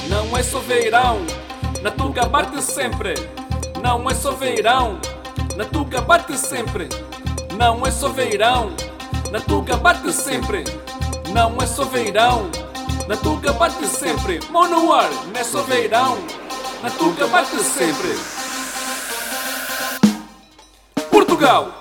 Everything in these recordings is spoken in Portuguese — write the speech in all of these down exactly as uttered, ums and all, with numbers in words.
Não é só verão, na Tuga bate sempre. Não é só verão, na Tuga bate sempre. Não é só verão, na Tuga bate sempre. Não é só verão, na Tuga bate sempre. Mão no ar, não é só verão, na Tuga bate sempre. Portugal.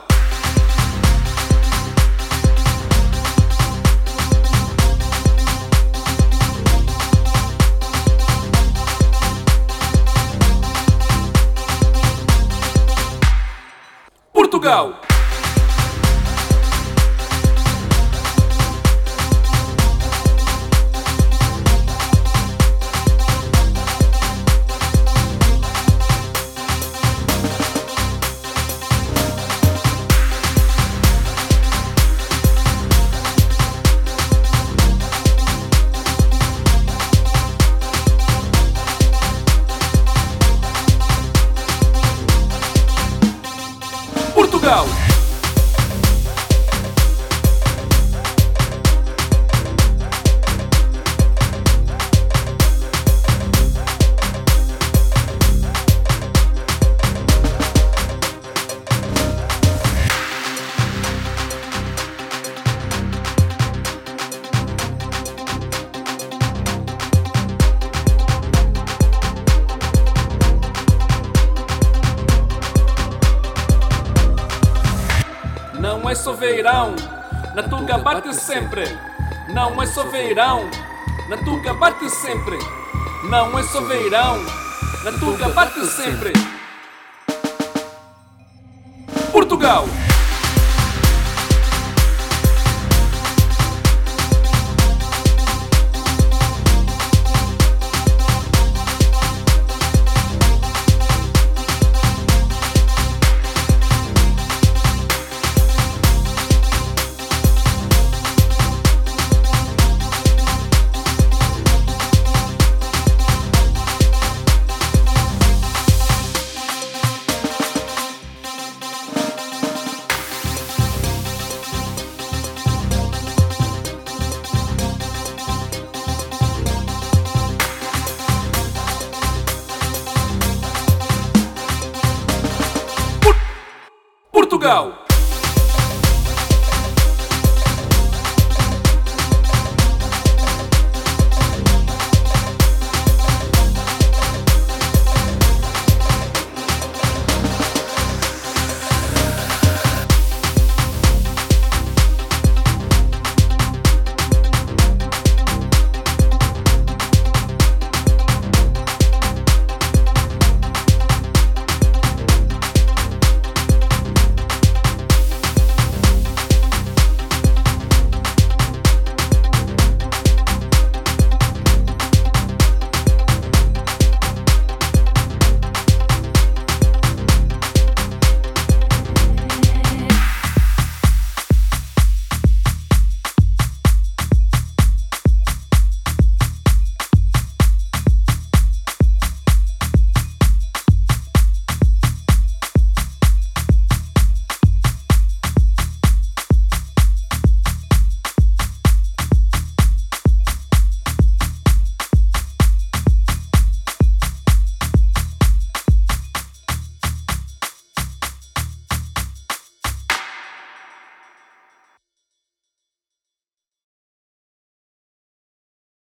Portugal. Portugal. Não é só verão, na Tuga bate sempre. Não é só verão, na Tuga bate sempre. Não é só verão, na Tuga bate sempre. Portugal. Portugal.